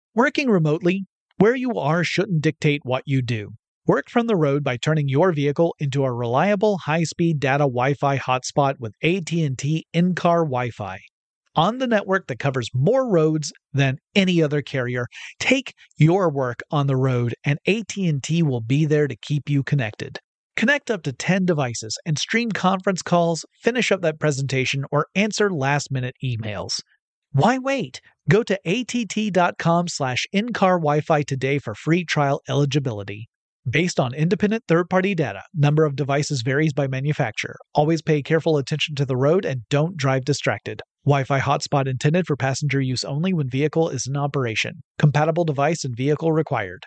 Working remotely, where you are shouldn't dictate what you do. Work from the road by turning your vehicle into a reliable high-speed data Wi-Fi hotspot with AT&T in-car Wi-Fi. On the network that covers more roads than any other carrier, take your work on the road and AT&T will be there to keep you connected. Connect up to 10 devices and stream conference calls, finish up that presentation, or answer last-minute emails. Why wait? Go to att.com/in-car Wi-Fi today for free trial eligibility. Based on independent third-party data, number of devices varies by manufacturer. Always pay careful attention to the road and don't drive distracted. Wi-Fi hotspot intended for passenger use only when vehicle is in operation. Compatible device and vehicle required.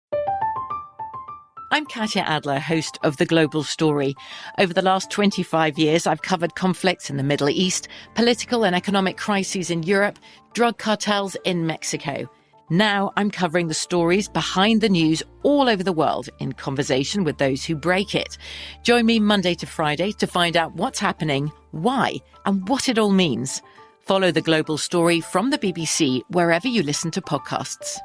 I'm Katya Adler, host of The Global Story. Over the last 25 years, I've covered conflicts in the Middle East, political and economic crises in Europe, drug cartels in Mexico. Now I'm covering the stories behind the news all over the world in conversation with those who break it. Join me Monday to Friday to find out what's happening, why, and what it all means. Follow The Global Story from the BBC wherever you listen to podcasts.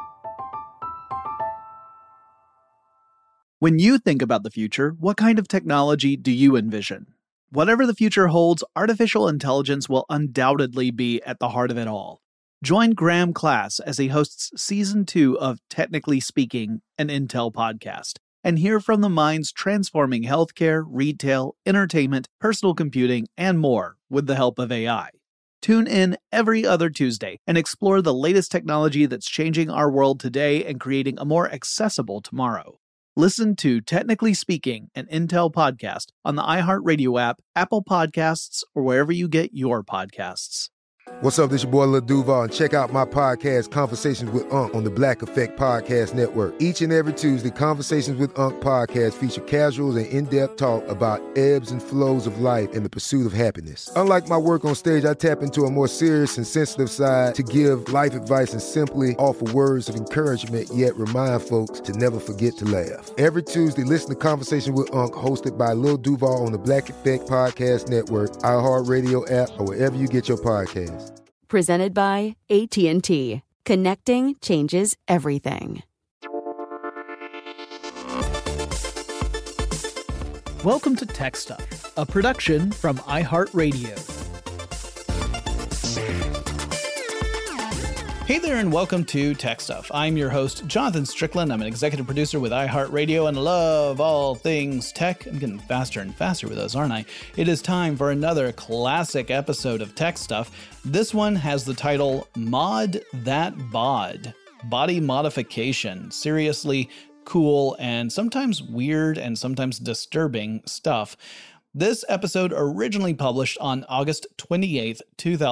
When you think about the future, what kind of technology do you envision? Whatever the future holds, artificial intelligence will undoubtedly be at the heart of it all. Join Graham Class as he hosts Season 2 of Technically Speaking, an Intel podcast, and hear from the minds transforming healthcare, retail, entertainment, personal computing, and more with the help of AI. Tune in every other Tuesday and explore the latest technology that's changing our world today and creating a more accessible tomorrow. Listen to Technically Speaking, an Intel podcast on the iHeartRadio app, Apple Podcasts, or wherever you get your podcasts. What's up, this your boy Lil Duval, and check out my podcast, Conversations with Unc, on the Black Effect Podcast Network. Each and every Tuesday, Conversations with Unc podcast feature casuals and in-depth talk about ebbs and flows of life and the pursuit of happiness. Unlike my work on stage, I tap into a more serious and sensitive side to give life advice and simply offer words of encouragement, yet remind folks to never forget to laugh. Every Tuesday, listen to Conversation with Unc, hosted by Lil Duval on the Black Effect Podcast Network, iHeartRadio app, or wherever you get your podcasts. Presented by AT&T. Connecting changes everything. Welcome to Tech Stuff, a production from iHeartRadio. Hey there, and welcome to Tech Stuff. I'm your host, Jonathan Strickland. I'm an executive producer with iHeartRadio and love all things tech. I'm getting faster and faster with those, aren't I? It is time for another classic episode of Tech Stuff. This one has the title Mod That Bod. Body modification. Seriously cool and sometimes weird and sometimes disturbing stuff. This episode originally published on August 28th,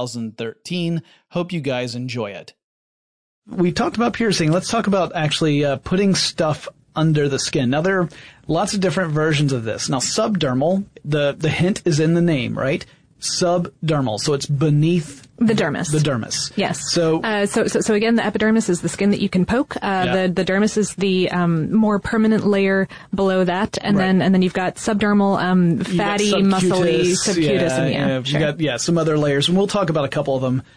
2013. Hope you guys enjoy it. We talked about piercing. Let's talk about actually putting stuff under the skin. Now, there are lots of different versions of this. Now, subdermal, the hint is in the name, right? Subdermal. So it's beneath the dermis. The dermis. Yes. So again, the epidermis is the skin that you can poke. The dermis is the more permanent layer below that, and then you've got subdermal, fatty, muscly, subcutis, and you got some other layers, and we'll talk about a couple of them.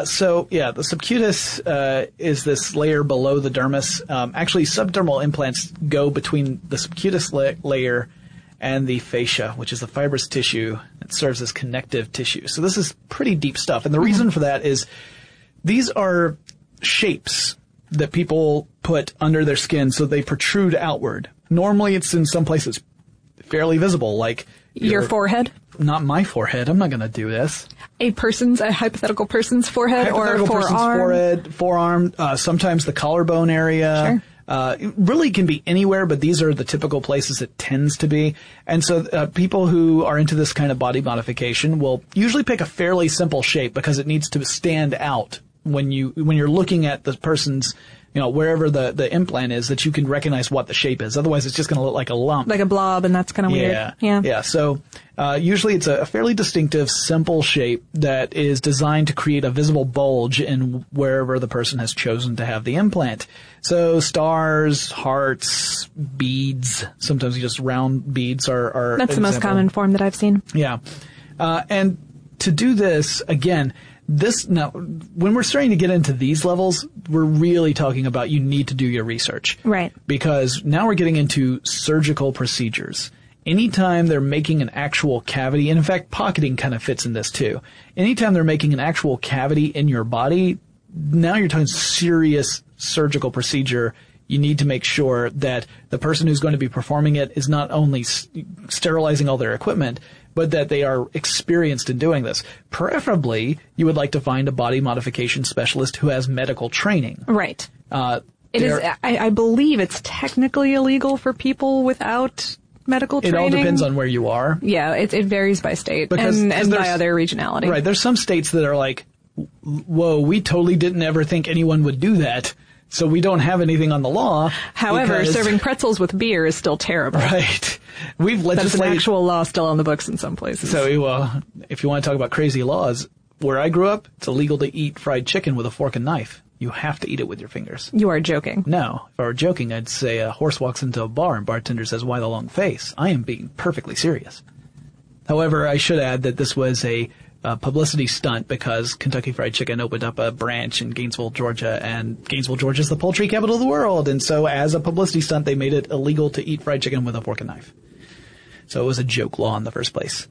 The subcutis is this layer below the dermis. Actually, subdermal implants go between the subcutis layer and the fascia, which is the fibrous tissue that serves as connective tissue. So this is pretty deep stuff. And the reason for that is these are shapes that people put under their skin so they protrude outward. Normally it's in some places fairly visible, like your forehead. Not my forehead. I'm not going to do this. A hypothetical person's forehead or forearm. Forearm, sometimes the collarbone area. Sure. It really can be anywhere, but these are the typical places it tends to be. And so people who are into this kind of body modification will usually pick a fairly simple shape because it needs to stand out when you're looking at the person's, wherever the implant is, that you can recognize what the shape is. Otherwise, it's just going to look like a lump. Like a blob, and that's kind of weird. Yeah. So usually it's a fairly distinctive, simple shape that is designed to create a visible bulge in wherever the person has chosen to have the implant. So stars, hearts, beads, sometimes just round beads are That's the most common form that I've seen. Yeah. And to do this, again, Now, when we're starting to get into these levels, we're really talking about you need to do your research. Right. Because now we're getting into surgical procedures. Anytime they're making an actual cavity, and in fact, pocketing kind of fits in this too. Anytime they're making an actual cavity in your body, now you're talking serious surgical procedure. You need to make sure that the person who's going to be performing it is not only sterilizing all their equipment, but that they are experienced in doing this. Preferably, you would like to find a body modification specialist who has medical training. Right. I believe it's technically illegal for people without medical training. It all depends on where you are. Yeah, it varies by state and by other regionality. Right. There's some states that are like, whoa, we totally didn't ever think anyone would do that. So we don't have anything on the law. However, serving pretzels with beer is still terrible. Right. We've legislated. That's an actual law still on the books in some places. So, if you want to talk about crazy laws, where I grew up, it's illegal to eat fried chicken with a fork and knife. You have to eat it with your fingers. You are joking. No. If I were joking, I'd say a horse walks into a bar and bartender says, "Why the long face?" I am being perfectly serious. However, I should add that this was a publicity stunt because Kentucky Fried Chicken opened up a branch in Gainesville, Georgia, and Gainesville, Georgia is the poultry capital of the world. And so as a publicity stunt, they made it illegal to eat fried chicken with a fork and knife. So it was a joke law in the first place.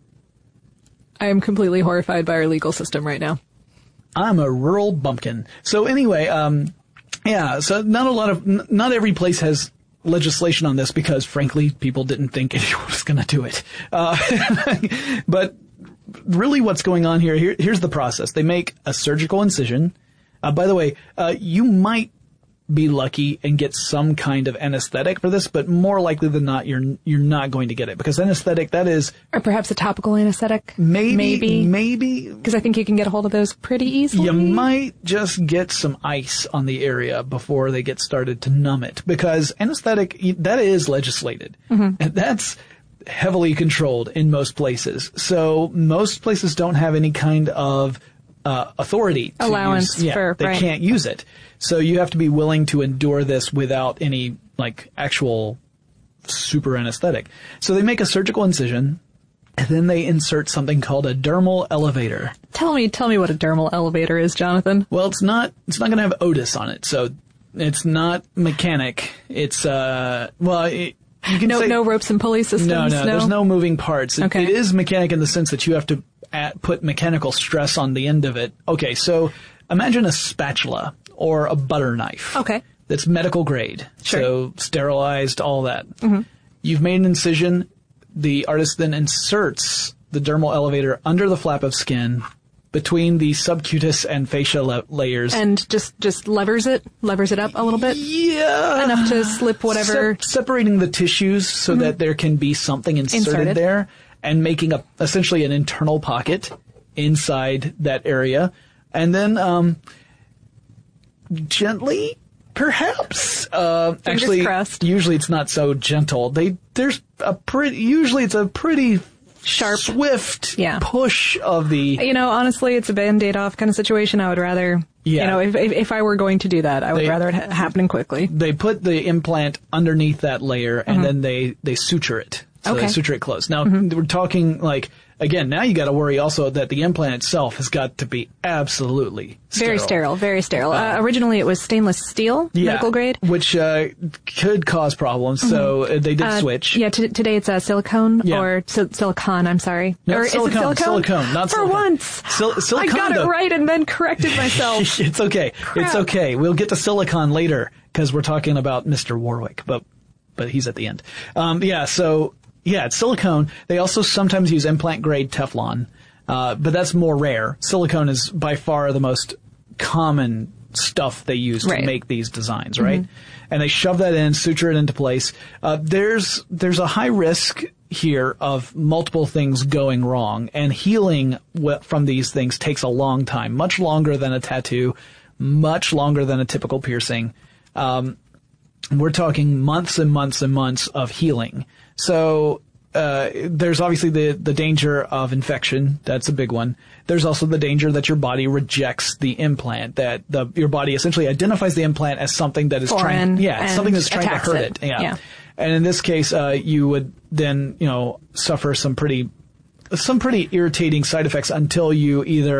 I am completely horrified by our legal system right now. I'm a rural bumpkin. So anyway, so not every place has legislation on this because frankly, people didn't think anyone was going to do it. But really what's going on here's the process. They make a surgical incision. By the way, you might be lucky and get some kind of anesthetic for this, but more likely than not, you're not going to get it because anesthetic, that is... Or perhaps a topical anesthetic. Maybe. Because I think you can get a hold of those pretty easily. You might just get some ice on the area before they get started to numb it because anesthetic, that is legislated. Mm-hmm. And that's heavily controlled in most places. So most places don't have any kind of authority to allowance they can't use it. So you have to be willing to endure this without any actual super anesthetic. So they make a surgical incision and then they insert something called a dermal elevator. Tell me what a dermal elevator is, Jonathan. Well, it's not going to have Otis on it. So it's not mechanic. It's you can say, no ropes and pulley systems. No, there's no moving parts. Okay. It is mechanic in the sense that you have to put mechanical stress on the end of it. Okay, so imagine a spatula or a butter knife. Okay. That's medical grade. Sure. So sterilized, all that. Mm-hmm. You've made an incision. The artist then inserts the dermal elevator under the flap of skin between the subcutaneous and fascia layers. And just levers it up a little bit? Yeah. Enough to slip whatever. Separating the tissues so that there can be something inserted there and making essentially an internal pocket inside that area. And then, gently, perhaps, actually, crossed. Usually it's not so gentle. Usually it's a pretty sharp, swift push of the... honestly, it's a Band-Aid off kind of situation. I would rather... Yeah. If I were going to do that, I would rather it happen quickly. They put the implant underneath that layer and then they suture it. So they suture it closed. Now, we're talking again, now you got to worry also that the implant itself has got to be absolutely sterile. Very sterile. Originally it was stainless steel, medical grade. Which could cause problems, so they did switch. Yeah, today it's silicone or silicon, I'm sorry. No, or silicone, is it silicone? Silicone, not For silicone. once! Silicone, I got it right and then corrected myself. It's okay. Crap. It's okay. We'll get to silicone later because we're talking about Mr. Warwick, but he's at the end. It's silicone. They also sometimes use implant-grade Teflon, but that's more rare. Silicone is by far the most common stuff they use to make these designs, right? And they shove that in, suture it into place. There's a high risk here of multiple things going wrong, and healing from these things takes a long time, much longer than a tattoo, much longer than a typical piercing. We're talking months and months and months of healing. So, there's obviously the danger of infection. That's a big one. There's also the danger that your body rejects the implant, that your body essentially identifies the implant as something that is something that's trying to hurt it. Yeah. And in this case, you would then, suffer some pretty irritating side effects until you either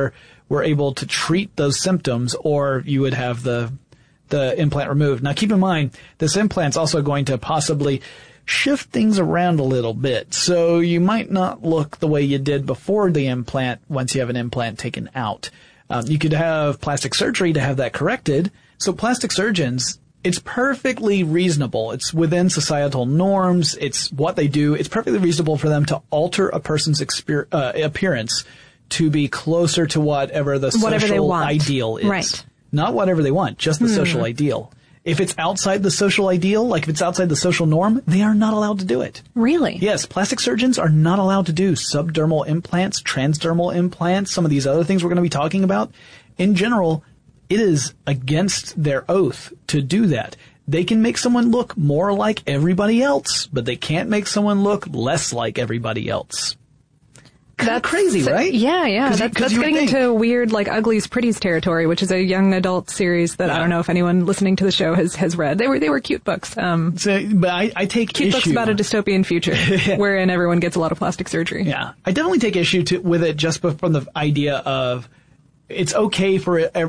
were able to treat those symptoms, or you would have the implant removed. Now keep in mind, this implant's also going to possibly shift things around a little bit. So you might not look the way you did before the implant once you have an implant taken out. You could have plastic surgery to have that corrected. So plastic surgeons, it's perfectly reasonable. It's within societal norms. It's what they do. It's perfectly reasonable for them to alter a person's appearance to be closer to whatever the social ideal is. Right. Not whatever they want, just the social ideal. If it's outside the social ideal, like if it's outside the social norm, they are not allowed to do it. Really? Yes, plastic surgeons are not allowed to do subdermal implants, transdermal implants, some of these other things we're going to be talking about. In general, it is against their oath to do that. They can make someone look more like everybody else, but they can't make someone look less like everybody else. That's crazy, right? Yeah. That's getting into weird, like, Uglies Pretties territory, which is a young adult series that I don't know if anyone listening to the show has read. They were cute books. But I take cute books about a dystopian future wherein everyone gets a lot of plastic surgery. Yeah. I definitely take issue with it just from the idea of it's okay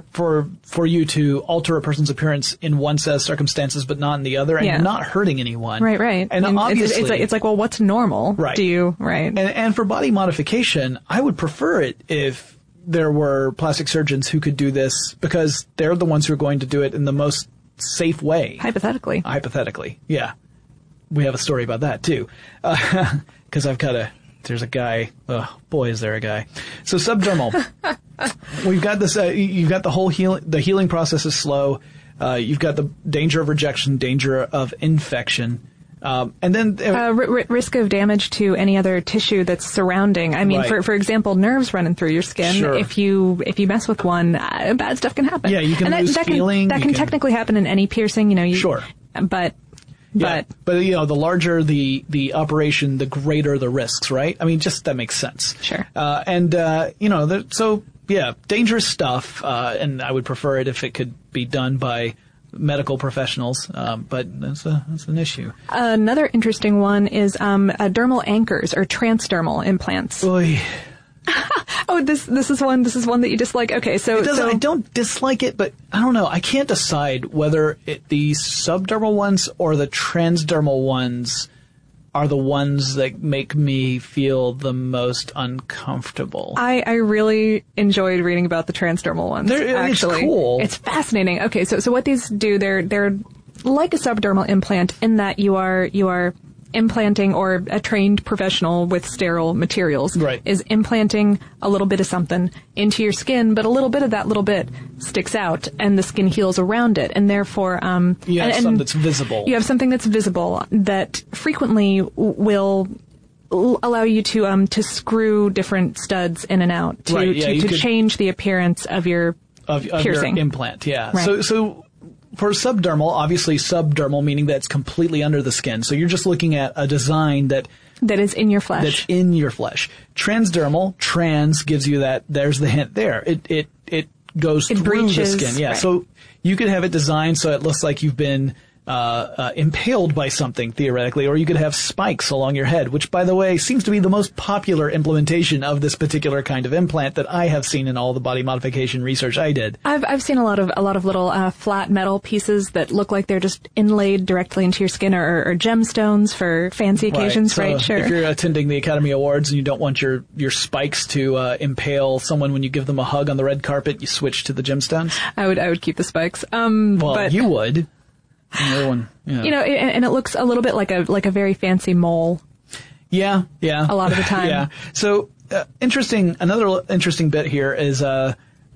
for you to alter a person's appearance in one set of circumstances, but not in the other, and you're not hurting anyone. Right. And obviously, it's like, well, what's normal? Right. Right. And for body modification, I would prefer it if there were plastic surgeons who could do this, because they're the ones who are going to do it in the most safe way. Hypothetically, yeah. We have a story about that too, because there's a guy. Oh boy, is there a guy. So subdermal. We've got this. You've got the whole the healing process is slow. You've got the danger of rejection, danger of infection, and then risk of damage to any other tissue that's surrounding. I mean, for example, nerves running through your skin. Sure. If you mess with one, bad stuff can happen. Yeah, you can lose feeling. That can technically happen in any piercing. Sure. But the larger the operation, the greater the risks, right? I mean, just that makes sense. Sure. Dangerous stuff, and I would prefer it if it could be done by medical professionals, but that's an issue. Another interesting one is dermal anchors or transdermal implants. Oy. Oh, this is one that you dislike. Okay, so I don't dislike it, but I don't know. I can't decide whether the subdermal ones or the transdermal ones are the ones that make me feel the most uncomfortable. I really enjoyed reading about the transdermal ones. Actually, it's cool. It's fascinating. Okay, so what these do, they're like a subdermal implant in that you are implanting, or a trained professional with sterile materials is implanting a little bit of something into your skin, but a little bit of that little bit sticks out and the skin heals around it, and therefore you have something that's visible. You have something that's visible that frequently will allow you to screw different studs in and out to change the appearance of your piercing. Your implant. Yeah. Right. So for subdermal, obviously subdermal meaning that it's completely under the skin. So you're just looking at a design that is in your flesh. That's in your flesh. Transdermal, trans gives you that. There's the hint there. It goes through breaches, the skin. Yeah. Right. So you could have it designed so it looks like you've been impaled by something, theoretically, or you could have spikes along your head, which, by the way, seems to be the most popular implementation of this particular kind of implant that I have seen in all the body modification research I did. I've seen a lot of little flat metal pieces that look like they're just inlaid directly into your skin, or gemstones for fancy occasions, so right? Sure. If you're attending the Academy Awards and you don't want your spikes to impale someone when you give them a hug on the red carpet, you switch to the gemstones. I would keep the spikes. But you would. And it looks a little bit like a very fancy mole. Yeah. A lot of the time. Yeah. So, another interesting bit here is, I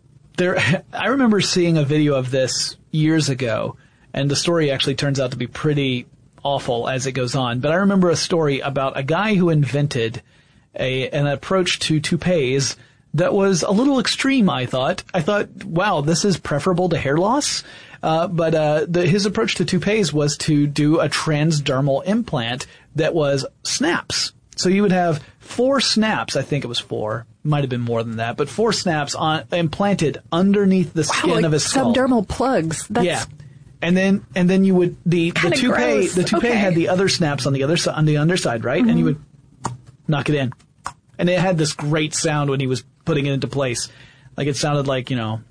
remember seeing a video of this years ago, and the story actually turns out to be pretty awful as it goes on. But I remember a story about a guy who invented an approach to toupees that was a little extreme, I thought. Wow, this is preferable to hair loss. But his approach to toupees was to do a transdermal implant that was snaps. So you would have 4 snaps. I think it was 4. Might have been more than that, but 4 snaps implanted underneath the skin of his skull. Subdermal plugs. Yeah. And then you would the toupee had the other snaps on the underside, right? Mm-hmm. And you would knock it in. And it had this great sound when he was putting it into place. Like it sounded like,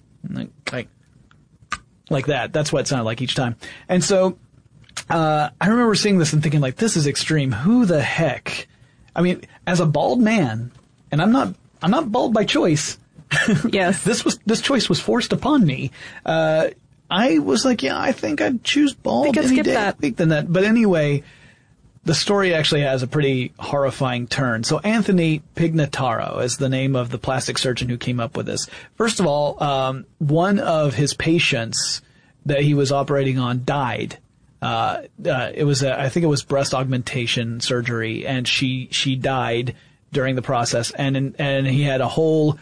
like that. That's what it sounded like each time. And so, I remember seeing this and thinking like, this is extreme. Who the heck? I mean, as a bald man, and I'm not bald by choice. Yes. This choice was forced upon me. I was like, yeah, I think I'd choose bald any day of the week than that. But anyway, the story actually has a pretty horrifying turn. So Anthony Pignataro is the name of the plastic surgeon who came up with this. First of all, one of his patients that he was operating on died. I think it was breast augmentation surgery, and she died during the process, and he had a whole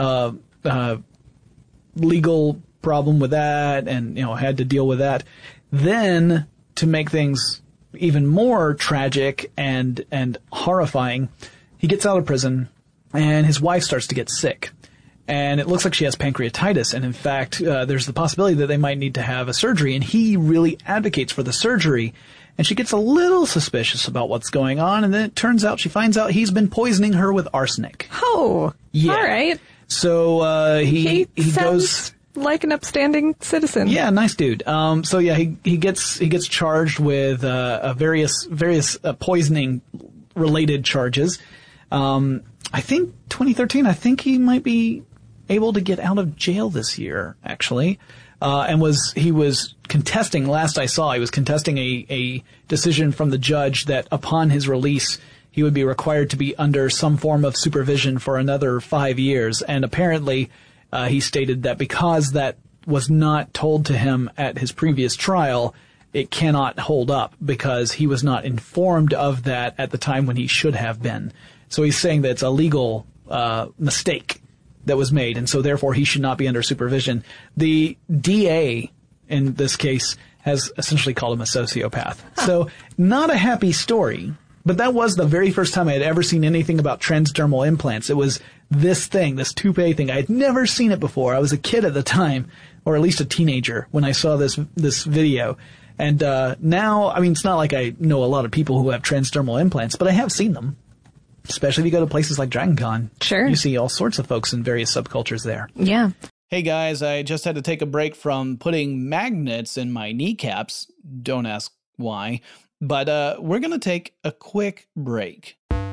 legal problem with that, and had to deal with that. Then, to make things even more tragic and horrifying, he gets out of prison, and his wife starts to get sick. And it looks like she has pancreatitis, and in fact, there's the possibility that they might need to have a surgery, and he really advocates for the surgery. And she gets a little suspicious about what's going on, and then it turns out she finds out he's been poisoning her with arsenic. Oh, yeah. All right. So he goes like an upstanding citizen. Yeah, nice dude. So yeah, he gets charged with various poisoning related charges. I think 2013. I think he might be able to get out of jail this year, actually. And he was contesting, last I saw, he was contesting a decision from the judge that upon his release, he would be required to be under some form of supervision for another 5 years. And apparently, he stated that because that was not told to him at his previous trial, it cannot hold up because he was not informed of that at the time when he should have been. So he's saying that it's a legal mistake that was made, and so therefore he should not be under supervision. The DA, in this case, has essentially called him a sociopath. So not a happy story, but that was the very first time I had ever seen anything about transdermal implants. It was this thing, this toupee thing. I had never seen it before. I was a kid at the time, or at least a teenager, when I saw this video. And now, I mean, it's not like I know a lot of people who have transdermal implants, but I have seen them. Especially if you go to places like Dragon Con. Sure. You see all sorts of folks in various subcultures there. Yeah. Hey guys, I just had to take a break from putting magnets in my kneecaps. Don't ask why. But we're going to take a quick break.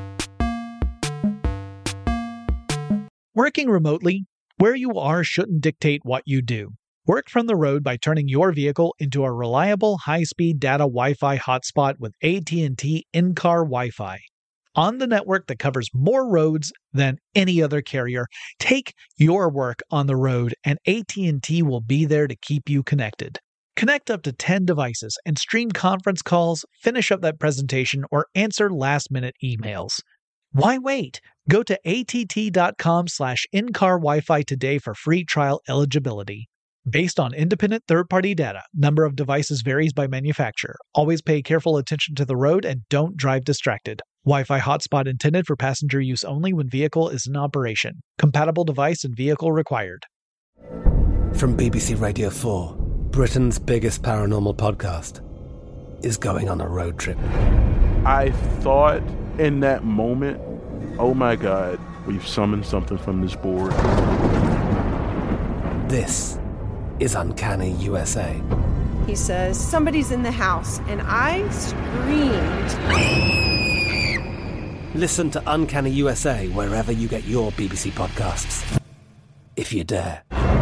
Working remotely, where you are shouldn't dictate what you do. Work from the road by turning your vehicle into a reliable high-speed data Wi-Fi hotspot with AT&T in-car Wi-Fi. On the network that covers more roads than any other carrier, take your work on the road and AT&T will be there to keep you connected. Connect up to 10 devices and stream conference calls, finish up that presentation, or answer last-minute emails. Why wait? Go to att.com/in-car Wi-Fi today for free trial eligibility. Based on independent third-party data, number of devices varies by manufacturer. Always pay careful attention to the road and don't drive distracted. Wi-Fi hotspot intended for passenger use only when vehicle is in operation. Compatible device and vehicle required. From BBC Radio 4, Britain's biggest paranormal podcast is going on a road trip. I thought in that moment, oh my God, we've summoned something from this board. This is Uncanny USA. He says, somebody's in the house, and I screamed. Listen to Uncanny USA wherever you get your BBC podcasts, if you dare.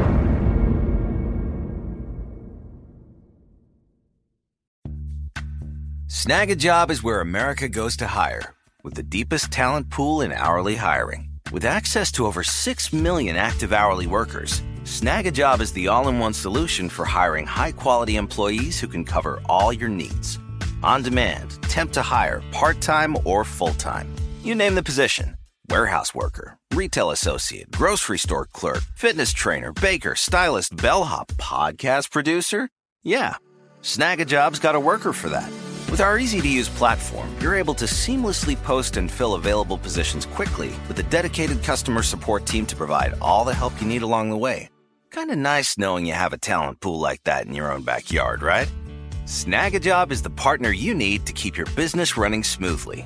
Snag a Job is where America goes to hire, with the deepest talent pool in hourly hiring. With access to over 6 million active hourly workers, Snag a Job is the all-in-one solution for hiring high-quality employees who can cover all your needs. On demand, temp to hire, part-time or full-time. You name the position. Warehouse worker, retail associate, grocery store clerk, fitness trainer, baker, stylist, bellhop, podcast producer. Yeah, Snag a Job's got a worker for that. With our easy-to-use platform, you're able to seamlessly post and fill available positions quickly with a dedicated customer support team to provide all the help you need along the way. Kind of nice knowing you have a talent pool like that in your own backyard, right? Snag a Job is the partner you need to keep your business running smoothly.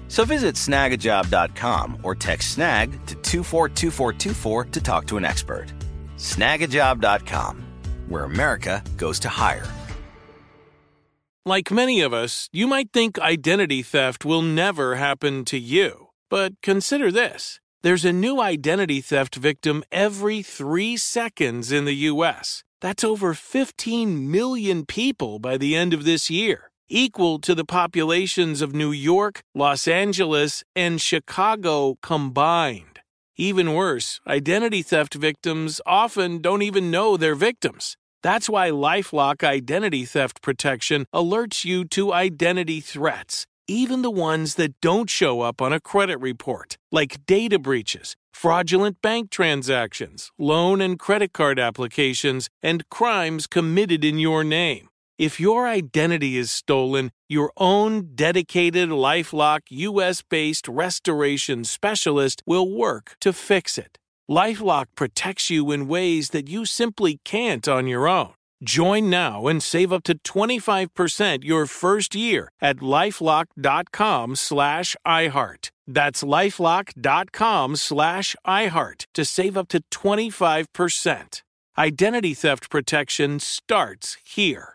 So visit Snagajob.com or text snag to 242424 to talk to an expert. Snagajob.com, where America goes to hire. Like many of us, you might think identity theft will never happen to you. But consider this. There's a new identity theft victim every 3 seconds in the U.S. That's over 15 million people by the end of this year, equal to the populations of New York, Los Angeles, and Chicago combined. Even worse, identity theft victims often don't even know they're victims. That's why LifeLock Identity Theft Protection alerts you to identity threats, even the ones that don't show up on a credit report, like data breaches, fraudulent bank transactions, loan and credit card applications, and crimes committed in your name. If your identity is stolen, your own dedicated LifeLock U.S.-based restoration specialist will work to fix it. LifeLock protects you in ways that you simply can't on your own. Join now and save up to 25% your first year at LifeLock.com/iHeart. That's LifeLock.com/iHeart to save up to 25%. Identity theft protection starts here.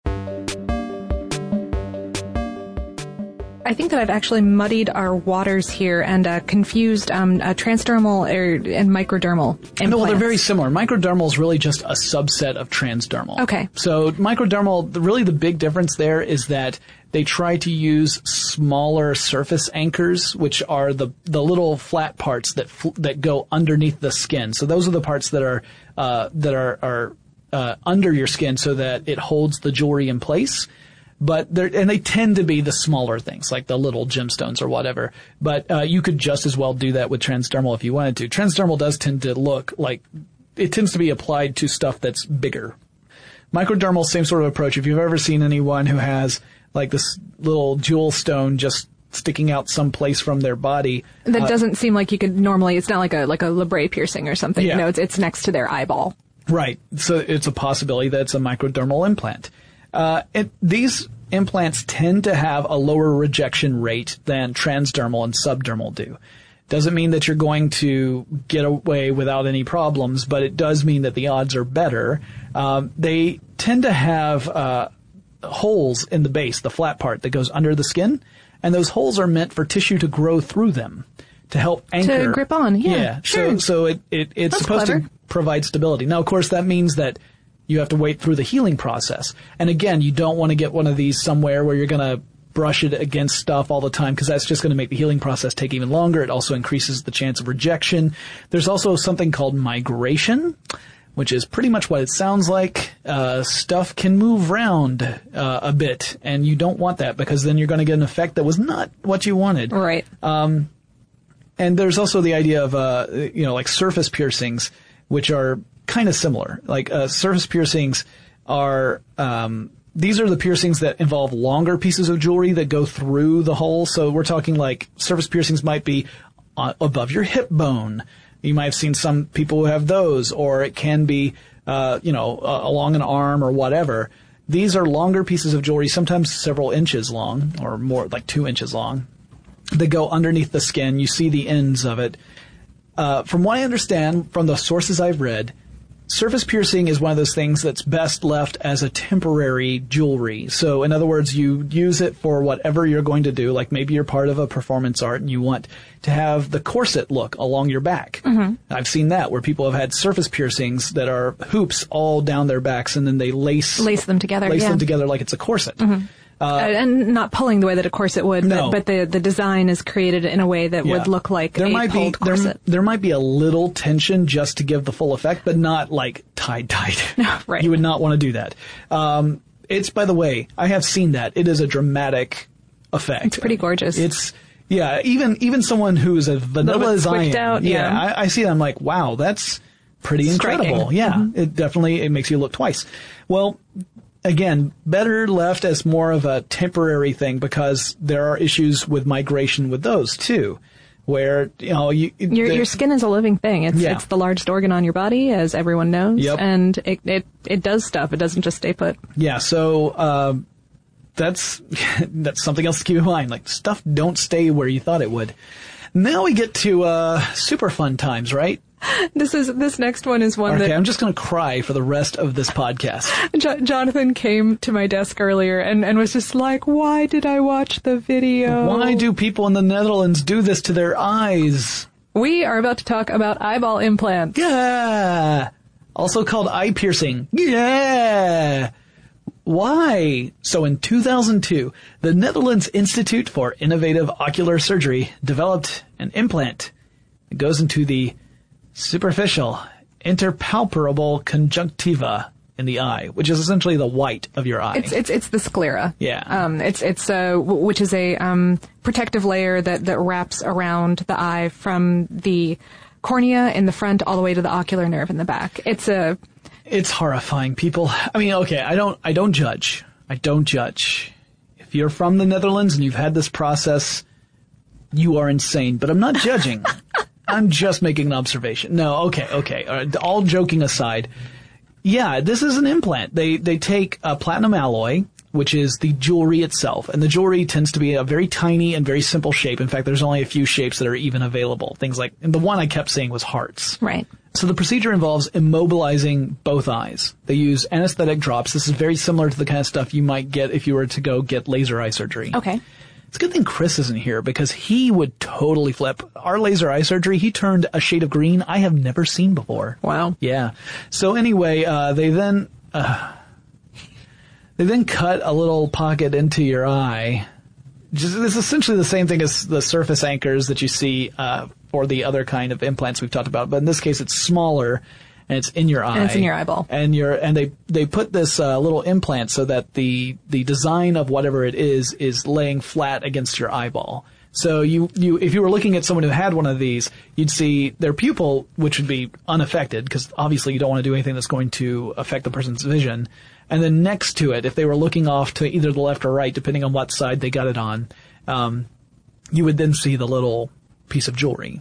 I think that I've actually muddied our waters here and confused transdermal and microdermal implants. No, well, they're very similar. Microdermal is really just a subset of transdermal. Okay. So microdermal, really the big difference there is that they try to use smaller surface anchors, which are the little flat parts that go underneath the skin. So those are the parts that are under your skin so that it holds the jewelry in place. But they tend to be the smaller things, like the little gemstones or whatever. But you could just as well do that with transdermal if you wanted to. Transdermal does tend to look like it tends to be applied to stuff that's bigger. Microdermal, same sort of approach. If you've ever seen anyone who has like this little jewel stone just sticking out someplace from their body, that doesn't seem like you could normally. It's not like a labrae piercing or something. Yeah. No, it's next to their eyeball. Right. So it's a possibility that it's a microdermal implant. These implants tend to have a lower rejection rate than transdermal and subdermal do. Doesn't mean that you're going to get away without any problems, but it does mean that the odds are better. They tend to have holes in the base, the flat part that goes under the skin, and those holes are meant for tissue to grow through them to help anchor. To grip on, yeah. Sure. So it's That's supposed clever. to provide stability. Now, of course, that means that you have to wait through the healing process. And again, you don't want to get one of these somewhere where you're going to brush it against stuff all the time, because that's just going to make the healing process take even longer. It also increases the chance of rejection. There's also something called migration, which is pretty much what it sounds like. Stuff can move around a bit, and you don't want that, because then you're going to get an effect that was not what you wanted. Right. And there's also the idea of, like surface piercings, which are kind of similar. Like, surface piercings are, these are the piercings that involve longer pieces of jewelry that go through the hole. So we're talking like surface piercings might be above your hip bone. You might have seen some people who have those, or it can be, along an arm or whatever. These are longer pieces of jewelry, sometimes several inches long, or more, like 2 inches long, that go underneath the skin. You see the ends of it. From what I understand from the sources I've read, surface piercing is one of those things that's best left as a temporary jewelry. So in other words, you use it for whatever you're going to do, like maybe you're part of a performance art and you want to have the corset look along your back. Mm-hmm. I've seen that where people have had surface piercings that are hoops all down their backs, and then they lace them together like it's a corset. Mm-hmm. And not pulling the way that a corset would, no. but the design is created in a way that would look like a pulled corset. There might be a little tension just to give the full effect, but not like tied tight. Right. You would not want to do that. It's, by the way, I have seen that. It is a dramatic effect. It's pretty gorgeous. Even someone who's as vanilla as I am. Out, I see that. I'm like, wow, that's pretty incredible. Striking. Yeah. Mm-hmm. It makes you look twice. Well, again, better left as more of a temporary thing, because there are issues with migration with those too, where your skin is a living thing. It's the largest organ on your body, as everyone knows, Yep. and it does stuff. It doesn't just stay put. Yeah. So that's something else to keep in mind. Like, stuff don't stay where you thought it would. Now we get to super fun times, right? This next one is one I'm just going to cry for the rest of this podcast. Jonathan came to my desk earlier and was just like, why did I watch the video? Why do people in the Netherlands do this to their eyes? We are about to talk about eyeball implants. Yeah! Also called eye piercing. Yeah! Why? So in 2002, the Netherlands Institute for Innovative Ocular Surgery developed an implant. It goes into the superficial interpalpable conjunctiva in the eye, which is essentially the white of your eye. It's the sclera. Yeah. Which is a protective layer that wraps around the eye from the cornea in the front all the way to the ocular nerve in the back. It's horrifying, people. I mean, okay, I don't judge. I don't judge. If you're from the Netherlands and you've had this process, you are insane, but I'm not judging. I'm just making an observation. No, okay. All joking aside, yeah, this is an implant. They take a platinum alloy, which is the jewelry itself, and the jewelry tends to be a very tiny and very simple shape. In fact, there's only a few shapes that are even available. Things like, and the one I kept seeing was hearts. Right. So the procedure involves immobilizing both eyes. They use anesthetic drops. This is very similar to the kind of stuff you might get if you were to go get laser eye surgery. Okay. It's a good thing Chris isn't here because he would totally flip. Our laser eye surgery, he turned a shade of green I have never seen before. Wow. Yeah. So anyway, they then cut a little pocket into your eye. It's essentially the same thing as the surface anchors that you see for the other kind of implants we've talked about, but in this case it's smaller. And it's in your eye. And it's in your eyeball. And they put this little implant so that the design of whatever it is laying flat against your eyeball. So you if you were looking at someone who had one of these, you'd see their pupil, which would be unaffected, because obviously you don't want to do anything that's going to affect the person's vision. And then next to it, if they were looking off to either the left or right, depending on what side they got it on, you would then see the little piece of jewelry.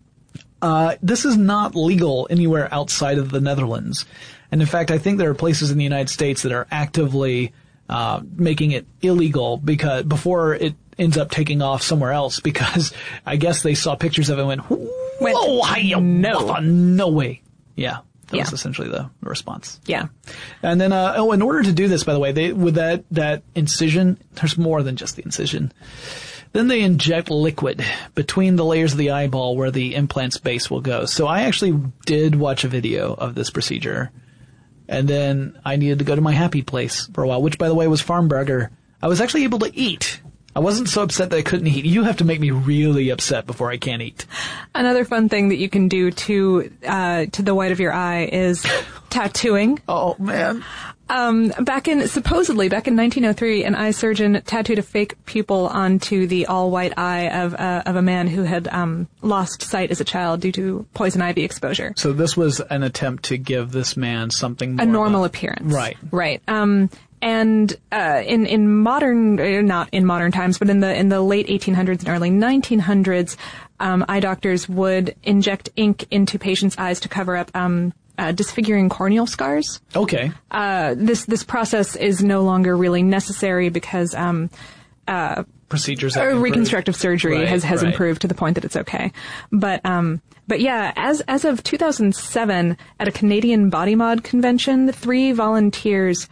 This is not legal anywhere outside of the Netherlands. And in fact, I think there are places in the United States that are actively making it illegal before it ends up taking off somewhere else, because I guess they saw pictures of it and went, whoa, no way. Yeah. That was essentially the response. Yeah. And then, in order to do this, by the way, with that incision, there's more than just the incision. Then they inject liquid between the layers of the eyeball where the implant's base will go. So I actually did watch a video of this procedure. And then I needed to go to my happy place for a while, which, by the way, was Farmburger. I was actually able to eat. I wasn't so upset that I couldn't eat. You have to make me really upset before I can't eat. Another fun thing that you can do to the white of your eye is tattooing. Oh, man. Back in 1903, an eye surgeon tattooed a fake pupil onto the all-white eye of a man who had lost sight as a child due to poison ivy exposure. So this was an attempt to give this man something more a normal appearance. Right. Right. And in modern, not in modern times, but in the late 1800s and early 1900s, eye doctors would inject ink into patients' eyes to cover up disfiguring corneal scars. Okay. This process is no longer really necessary because procedures have improved. Reconstructive surgery has improved to the point that it's okay. But yeah, as of 2007, at a Canadian body mod convention, 3 volunteers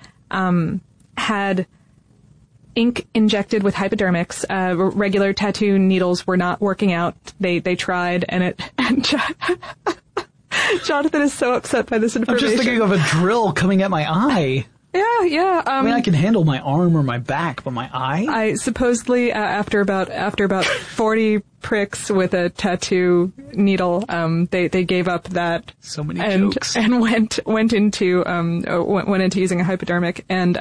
had ink injected with hypodermics. Regular tattoo needles were not working out. They tried, and Jonathan is so upset by this information. I'm just thinking of a drill coming at my eye. Yeah. I mean, I can handle my arm or my back, but my eye? I supposedly, after about 40 pricks with a tattoo needle, they gave up that. So many jokes. And went into using a hypodermic and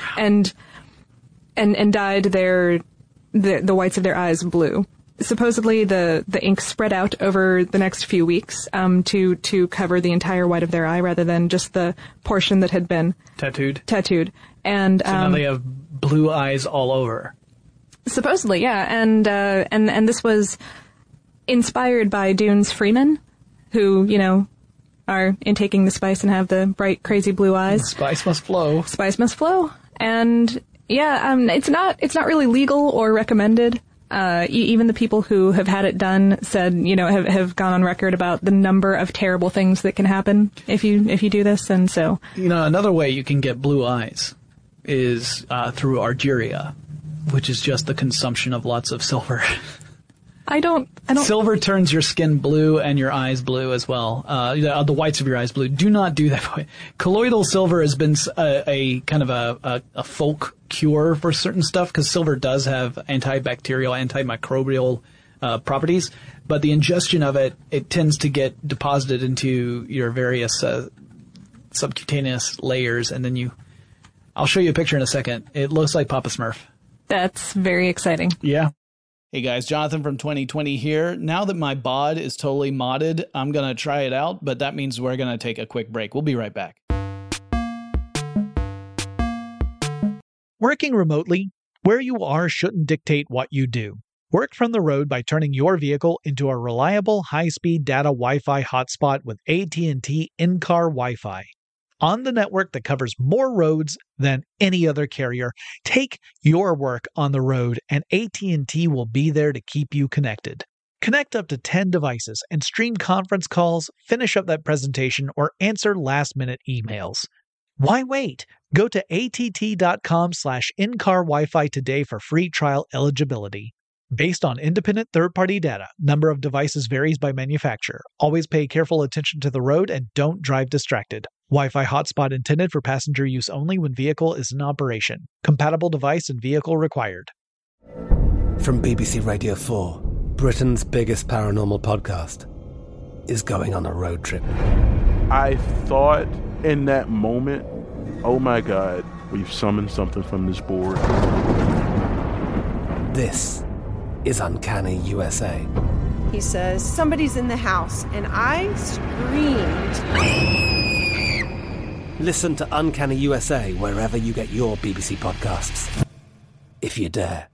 dyed the whites of their eyes blue. Supposedly the ink spread out over the next few weeks to cover the entire white of their eye rather than just the portion that had been tattooed. And so now they have blue eyes all over. Supposedly, yeah. And this was inspired by Dunes Freeman, who, are intaking the spice and have the bright, crazy blue eyes. The spice must flow. Spice must flow. And Yeah, it's not really legal or recommended. Even the people who have had it done said, have gone on record about the number of terrible things that can happen if you do this. And so, another way you can get blue eyes is through argyria, which is just the consumption of lots of silver. I don't. Silver turns your skin blue and your eyes blue as well. The whites of your eyes blue. Do not do that. Colloidal silver has been a kind of a folk cure for certain stuff, because silver does have antibacterial, antimicrobial properties, but the ingestion of it tends to get deposited into your various subcutaneous layers, and then I'll show you a picture in a second. It looks like Papa Smurf. That's very exciting. Yeah. Hey guys, Jonathan from 2020 here. Now that my bod is totally modded, I'm going to try it out, but that means we're going to take a quick break. We'll be right back. Working remotely, where you are shouldn't dictate what you do. Work from the road by turning your vehicle into a reliable high-speed data Wi-Fi hotspot with AT&T in-car Wi-Fi. On the network that covers more roads than any other carrier, take your work on the road and AT&T will be there to keep you connected. Connect up to 10 devices and stream conference calls, finish up that presentation, or answer last-minute emails. Why wait? Go to att.com/in-car Wi-Fi today for free trial eligibility. Based on independent third-party data, number of devices varies by manufacturer. Always pay careful attention to the road and don't drive distracted. Wi-Fi hotspot intended for passenger use only when vehicle is in operation. Compatible device and vehicle required. From BBC Radio 4, Britain's biggest paranormal podcast is going on a road trip. I thought in that moment, oh my God, we've summoned something from this board. This is Uncanny USA. He says, somebody's in the house, and I screamed. Listen to Uncanny USA wherever you get your BBC podcasts, if you dare.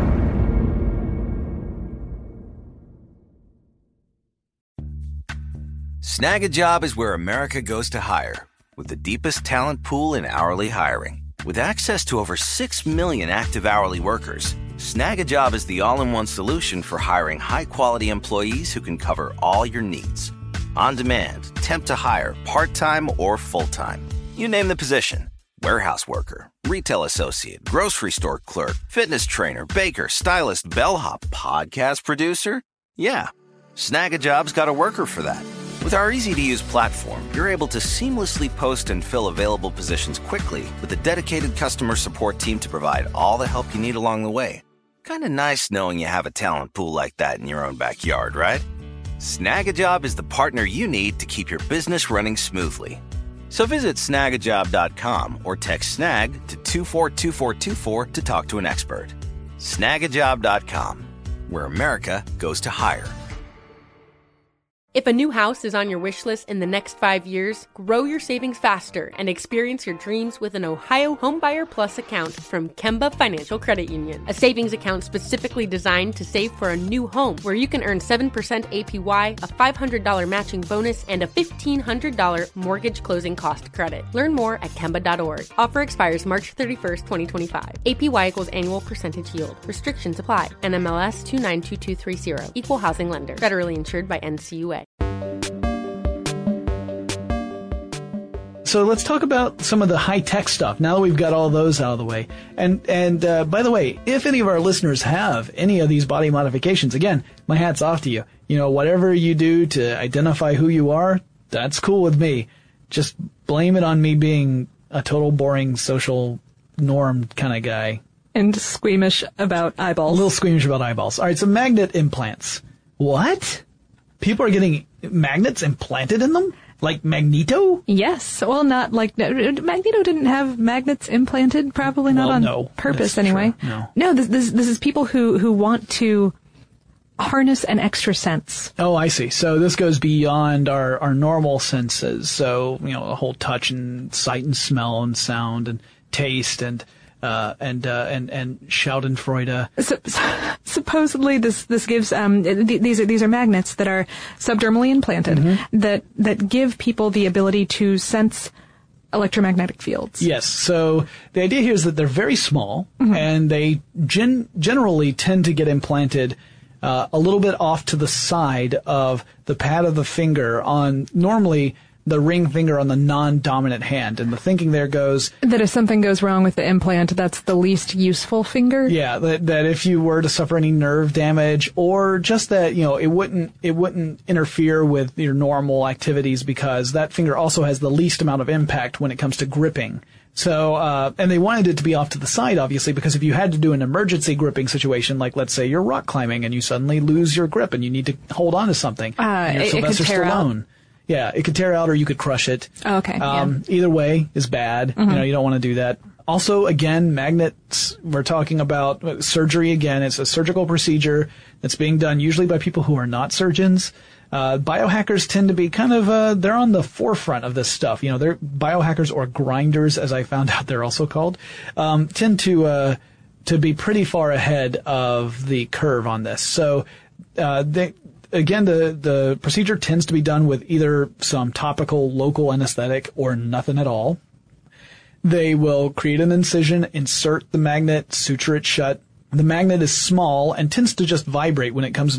Snag a Job is where America goes to hire, with the deepest talent pool in hourly hiring. With access to over 6 million active hourly workers, Snag a Job is the all-in-one solution for hiring high-quality employees who can cover all your needs. On demand, temp to hire, part-time or full-time. You name the position. Warehouse worker, retail associate, grocery store clerk, fitness trainer, baker, stylist, bellhop, podcast producer. Yeah, Snag a Job's got a worker for that. With our easy-to-use platform, you're able to seamlessly post and fill available positions quickly with a dedicated customer support team to provide all the help you need along the way. Kind of nice knowing you have a talent pool like that in your own backyard, right? Snag a Job is the partner you need to keep your business running smoothly. So visit snagajob.com or text snag to 242424 to talk to an expert. Snagajob.com, where America goes to hire. If a new house is on your wish list in the next 5 years, grow your savings faster and experience your dreams with an Ohio Homebuyer Plus account from Kemba Financial Credit Union. A savings account specifically designed to save for a new home, where you can earn 7% APY, a $500 matching bonus, and a $1,500 mortgage closing cost credit. Learn more at Kemba.org. Offer expires March 31st, 2025. APY equals annual percentage yield. Restrictions apply. NMLS 292230. Equal housing lender. Federally insured by NCUA. So let's talk about some of the high-tech stuff now that we've got all those out of the way. And by the way, if any of our listeners have any of these body modifications, again, my hat's off to you. You know, whatever you do to identify who you are, that's cool with me. Just blame it on me being a total boring social norm kind of guy. And squeamish about eyeballs. A little squeamish about eyeballs. All right, so magnet implants. What? People are getting magnets implanted in them? Like Magneto? Yes. Well, not like... Magneto didn't have magnets implanted, probably not on purpose anyway. True. No, this is people who want to harness an extra sense. Oh, I see. So this goes beyond our normal senses. So, you know, the whole touch and sight and smell and sound and taste and Schadenfreude. Supposedly, this gives these are magnets that are subdermally implanted that give people the ability to sense electromagnetic fields. Yes. So the idea here is that they're very small, and they generally tend to get implanted a little bit off to the side of the pad of the finger on normally the ring finger on the non-dominant hand. And the thinking there goes that if something goes wrong with the implant, that's the least useful finger. Yeah, that if you were to suffer any nerve damage, or just that, it wouldn't interfere with your normal activities, because that finger also has the least amount of impact when it comes to gripping. So, and they wanted it to be off to the side, obviously, because if you had to do an emergency gripping situation, like let's say you're rock climbing and you suddenly lose your grip and you need to hold on to something, and you're Sylvester Stallone. Yeah, it could tear out, or you could crush it. Oh, okay. Either way is bad. You don't want to do that. Also, again, magnets, we're talking about surgery again. It's a surgical procedure that's being done usually by people who are not surgeons. Biohackers tend to be kind of, they're on the forefront of this stuff. They're biohackers, or grinders, as I found out they're also called, tend to be pretty far ahead of the curve on this. So, Again, the procedure tends to be done with either some topical local anesthetic or nothing at all. They will create an incision, insert the magnet, suture it shut. The magnet is small and tends to just vibrate when it comes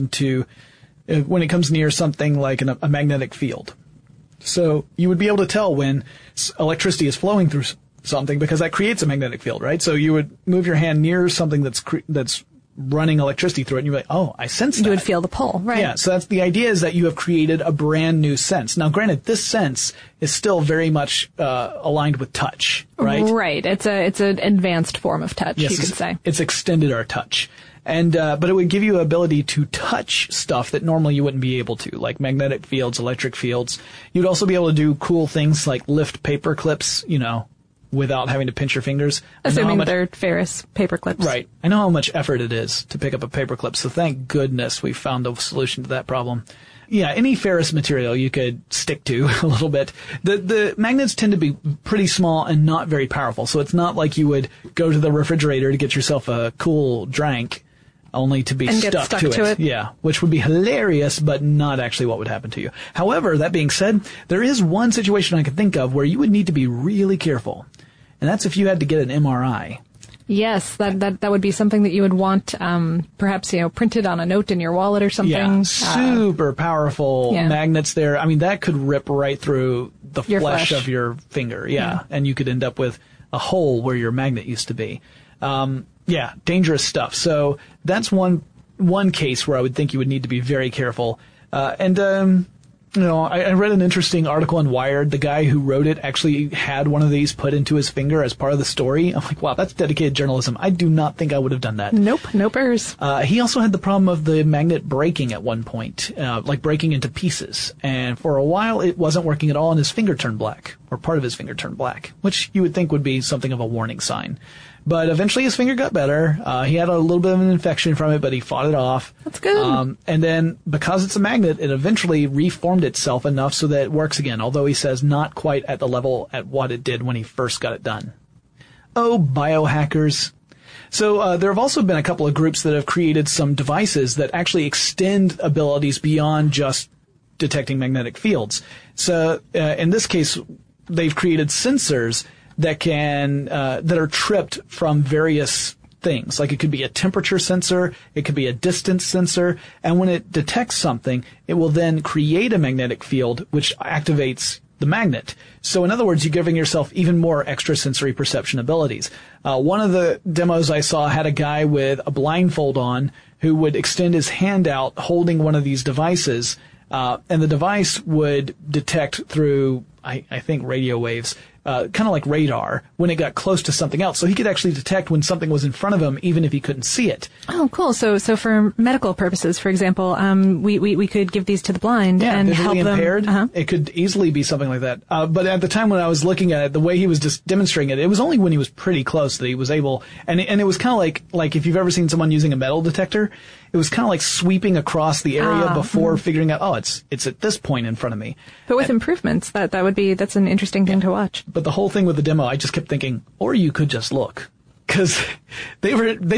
near something like a magnetic field. So you would be able to tell when electricity is flowing through something, because that creates a magnetic field, right? So you would move your hand near something that's running electricity through it, and you're like, oh, I sense that. You would feel the pull, right? Yeah, so that's the idea, is that you have created a brand new sense. Now, granted, this sense is still very much aligned with touch, right? Right. It's an advanced form of touch, yes, you could say. It's extended our touch. And but it would give you ability to touch stuff that normally you wouldn't be able to, like magnetic fields, electric fields. You'd also be able to do cool things like lift paper clips, without having to pinch your fingers. Assuming they're Ferris paper clips. Right. I know how much effort it is to pick up a paper clip, so thank goodness we found a solution to that problem. Yeah, any ferrous material you could stick to a little bit. The magnets tend to be pretty small and not very powerful, so it's not like you would go to the refrigerator to get yourself a cool drink only to be stuck to it. Yeah, which would be hilarious, but not actually what would happen to you. However, that being said, there is one situation I can think of where you would need to be really careful. And that's if you had to get an MRI. Yes, that would be something that you would want, perhaps, printed on a note in your wallet or something. Yeah, super powerful magnets there. I mean, that could rip right through the flesh of your finger. Yeah. And you could end up with a hole where your magnet used to be. Dangerous stuff. So that's one case where I would think you would need to be very careful. I read an interesting article in Wired. The guy who wrote it actually had one of these put into his finger as part of the story. I'm like, wow, that's dedicated journalism. I do not think I would have done that. Nope, nopers. He also had the problem of the magnet breaking at one point, like breaking into pieces. And for a while, it wasn't working at all, and his finger turned black, or part of his finger turned black, which you would think would be something of a warning sign. But eventually his finger got better. He had a little bit of an infection from it, but he fought it off. That's good. And then because it's a magnet, it eventually reformed itself enough so that it works again, although he says not quite at the level at what it did when he first got it done. Oh, biohackers. So there have also been a couple of groups that have created some devices that actually extend abilities beyond just detecting magnetic fields. So in this case, they've created sensors that that are tripped from various things. Like it could be a temperature sensor, it could be a distance sensor, and when it detects something, it will then create a magnetic field which activates the magnet. So in other words, you're giving yourself even more extrasensory perception abilities. One of the demos I saw had a guy with a blindfold on who would extend his hand out holding one of these devices, and the device would detect through, I think, radio waves, kind of like radar, when it got close to something else. So he could actually detect when something was in front of him, even if he couldn't see it. Oh, cool. So for medical purposes, for example, we could give these to the blind and help them. Impaired. It could easily be something like that. But at the time when I was looking at it, the way he was just demonstrating it, it was only when he was pretty close that he was able, and it was kind of like if you've ever seen someone using a metal detector, it was kind of like sweeping across the area before figuring out, oh, it's at this point in front of me. But with improvements, that's an interesting thing to watch. But the whole thing with the demo, I just kept thinking, or you could just look, because they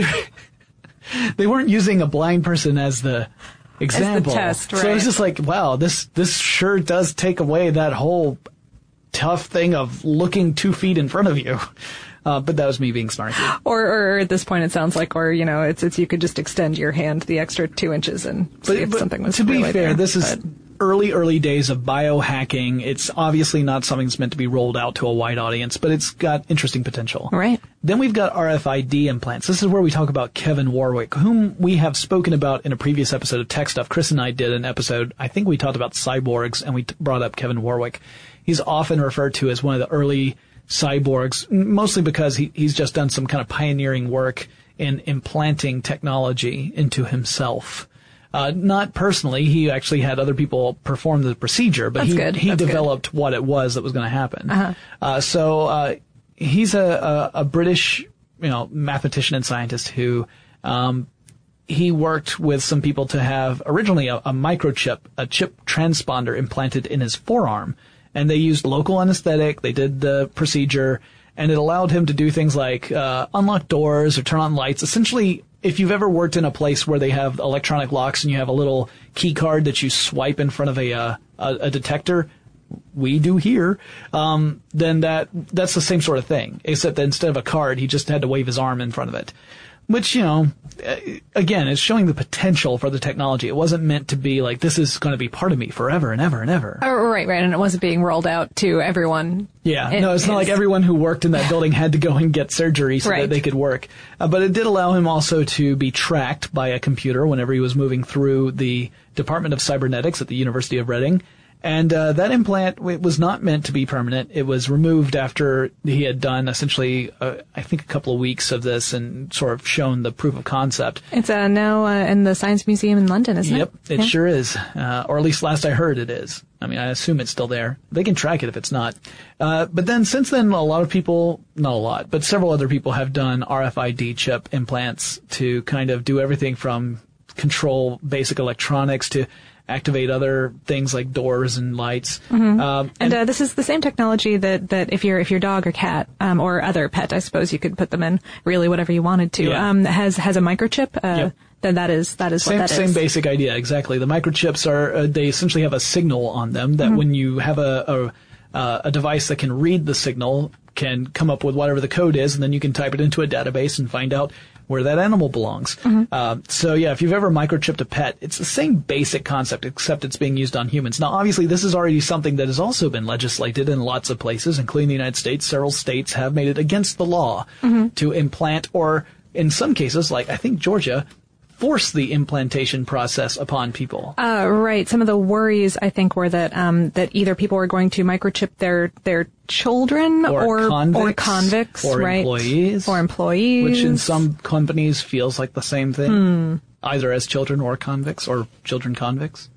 weren't using a blind person as the example. As the test, right? So it's just like, wow, this sure does take away that whole tough thing of looking 2 feet in front of you. But that was me being snarky. Or at this point, it sounds like, it's you could just extend your hand the extra 2 inches and see if something was really there. To be fair, this is early days of biohacking. It's obviously not something that's meant to be rolled out to a wide audience, but it's got interesting potential. Right. Then we've got RFID implants. This is where we talk about Kevin Warwick, whom we have spoken about in a previous episode of Tech Stuff. Chris and I did an episode, I think we talked about cyborgs, and we brought up Kevin Warwick. He's often referred to as one of the early cyborgs, mostly because he's just done some kind of pioneering work in implanting technology into himself. Not personally, he actually had other people perform the procedure, but he developed what it was that was going to happen. Uh-huh. So he's a British, mathematician and scientist who he worked with some people to have originally a microchip, a chip transponder implanted in his forearm. And they used local anesthetic. They did the procedure, and it allowed him to do things like unlock doors or turn on lights. Essentially, if you've ever worked in a place where they have electronic locks and you have a little key card that you swipe in front of a detector, we do here, then that's the same sort of thing, except that instead of a card, he just had to wave his arm in front of it. Which, again, is showing the potential for the technology. It wasn't meant to be like, this is going to be part of me forever and ever and ever. Oh, right. And it wasn't being rolled out to everyone. Yeah. No, it's not like everyone who worked in that building had to go and get surgery so that they could work. But it did allow him also to be tracked by a computer whenever he was moving through the Department of Cybernetics at the University of Reading. And that implant was not meant to be permanent. It was removed after he had done essentially, I think, a couple of weeks of this and sort of shown the proof of concept. It's now in the Science Museum in London, isn't it? Yep, it sure is. Or at least last I heard it is. I mean, I assume it's still there. They can track it if it's not. But then since then, a lot of people, not a lot, but several other people have done RFID chip implants to kind of do everything from control basic electronics to activate other things like doors and lights. Mm-hmm. And this is the same technology that if your dog or cat, or other pet, I suppose you could put them in really whatever you wanted to, has a microchip. Then that is what that is. Same basic idea, exactly. The microchips they essentially have a signal on them that when you have a device that can read the signal, can come up with whatever the code is, and then you can type it into a database and find out where that animal belongs. Mm-hmm. So if you've ever microchipped a pet, it's the same basic concept, except it's being used on humans. Now, obviously, this is already something that has also been legislated in lots of places, including the United States. Several states have made it against the law to implant, or in some cases, like I think Georgia, force the implantation process upon people. Right. Some of the worries, I think, were that that either people were going to microchip their children or convicts, or right? employees, which in some companies feels like the same thing, either as children or convicts or children convicts.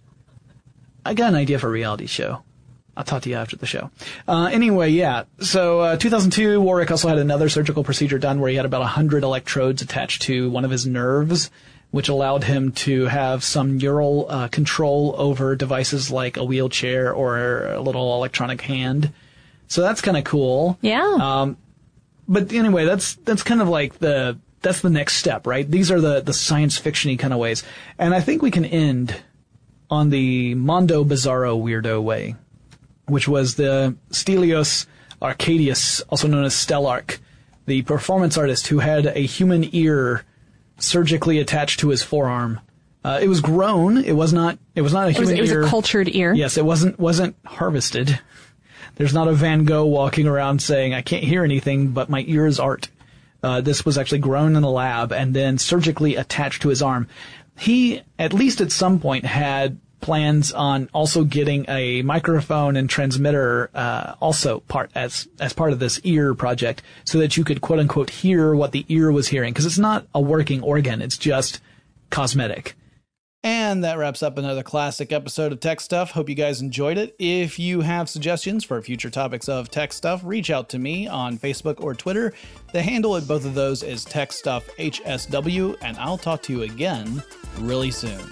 I got an idea for a reality show. I'll talk to you after the show. Anyway, So, 2002, Warwick also had another surgical procedure done where he had about 100 electrodes attached to one of his nerves, which allowed him to have some neural control over devices like a wheelchair or a little electronic hand. So that's kind of cool. Yeah. But anyway, that's kind of like that's the next step, right? These are the science fiction-y kind of ways. And I think we can end on the Mondo Bizarro weirdo way, which was the Stelios Arcadius, also known as Stellark, the performance artist who had a human ear surgically attached to his forearm. It was grown. It was not a human ear. It was a cultured ear. Yes, it wasn't harvested. There's not a Van Gogh walking around saying, I can't hear anything, but my ear is art. This was actually grown in a lab and then surgically attached to his arm. He, at least at some point, had plans on also getting a microphone and transmitter also as part of this ear project so that you could quote unquote hear what the ear was hearing, because it's not a working organ, it's just cosmetic. And that wraps up another classic episode of Tech Stuff. Hope you guys enjoyed it. If you have suggestions for future topics of Tech Stuff, reach out to me on Facebook or Twitter. The handle at both of those is TechStuffHSW, and I'll talk to you again really soon.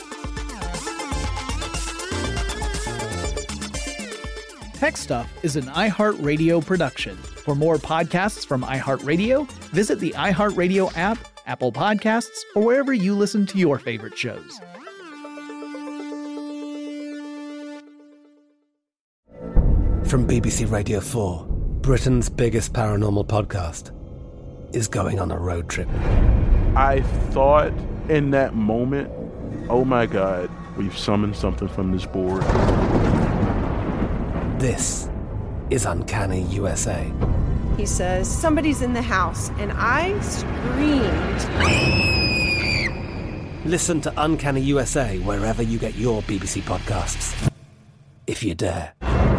Tech Stuff is an iHeartRadio production. For more podcasts from iHeartRadio, visit the iHeartRadio app, Apple Podcasts, or wherever you listen to your favorite shows. From BBC Radio 4, Britain's biggest paranormal podcast is going on a road trip. I thought in that moment, oh my God, we've summoned something from this board. This is Uncanny USA. He says, somebody's in the house, and I screamed. Listen to Uncanny USA wherever you get your BBC podcasts, if you dare.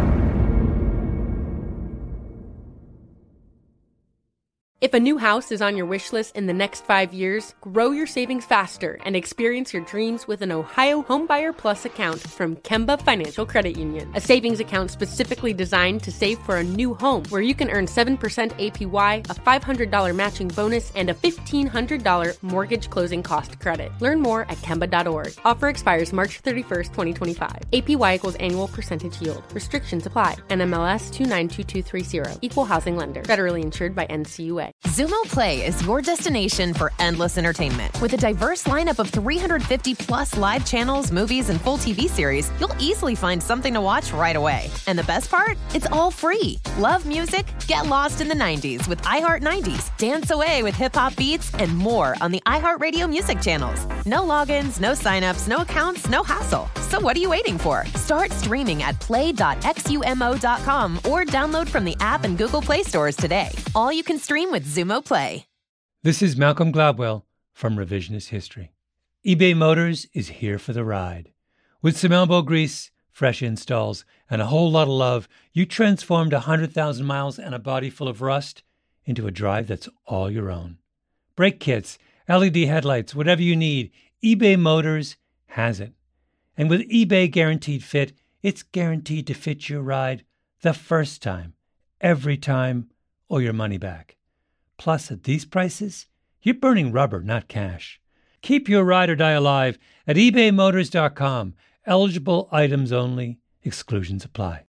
If a new house is on your wish list in the next 5 years, grow your savings faster and experience your dreams with an Ohio Homebuyer Plus account from Kemba Financial Credit Union. A savings account specifically designed to save for a new home, where you can earn 7% APY, a $500 matching bonus, and a $1,500 mortgage closing cost credit. Learn more at Kemba.org. Offer expires March 31st, 2025. APY equals annual percentage yield. Restrictions apply. NMLS 292230. Equal housing lender. Federally insured by NCUA. Xumo Play is your destination for endless entertainment. With a diverse lineup of 350 plus live channels, movies, and full TV series, you'll easily find something to watch right away. And the best part? It's all free. Love music? Get lost in the 90s with iHeart 90s. Dance away with hip-hop beats and more on the iHeartRadio music channels. No logins, no signups, no accounts, no hassle. So what are you waiting for? Start streaming at play.xumo.com or download from the app and Google Play stores today. All you can stream with Xumo Play. This is Malcolm Gladwell from Revisionist History. eBay Motors is here for the ride. With some elbow grease, fresh installs, and a whole lot of love, you transformed 100,000 miles and a body full of rust into a drive that's all your own. Brake kits, LED headlights, whatever you need, eBay Motors has it. And with eBay Guaranteed Fit, it's guaranteed to fit your ride the first time, every time, or your money back. Plus, at these prices, you're burning rubber, not cash. Keep your ride or die alive at ebaymotors.com. Eligible items only. Exclusions apply.